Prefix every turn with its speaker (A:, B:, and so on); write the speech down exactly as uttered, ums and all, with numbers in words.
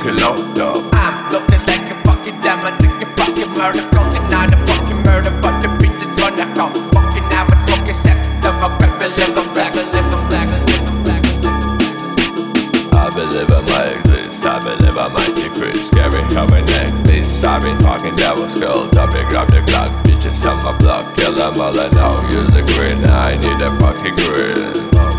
A: fucking locked up.
B: I'm looking like a fucking diamond, like a fucking murder. Going out a fucking murder, but the bitch is gonna go. Fucking out a smoking set. Live a black, live a black, live a black, live a black.
A: I believe I might exist, I believe I might decrease. Scary coming next, be sorry. Fucking devil skull, double grab the Glock. Bitches on my block, kill them all I know. Use a grin, I need a fucking grin.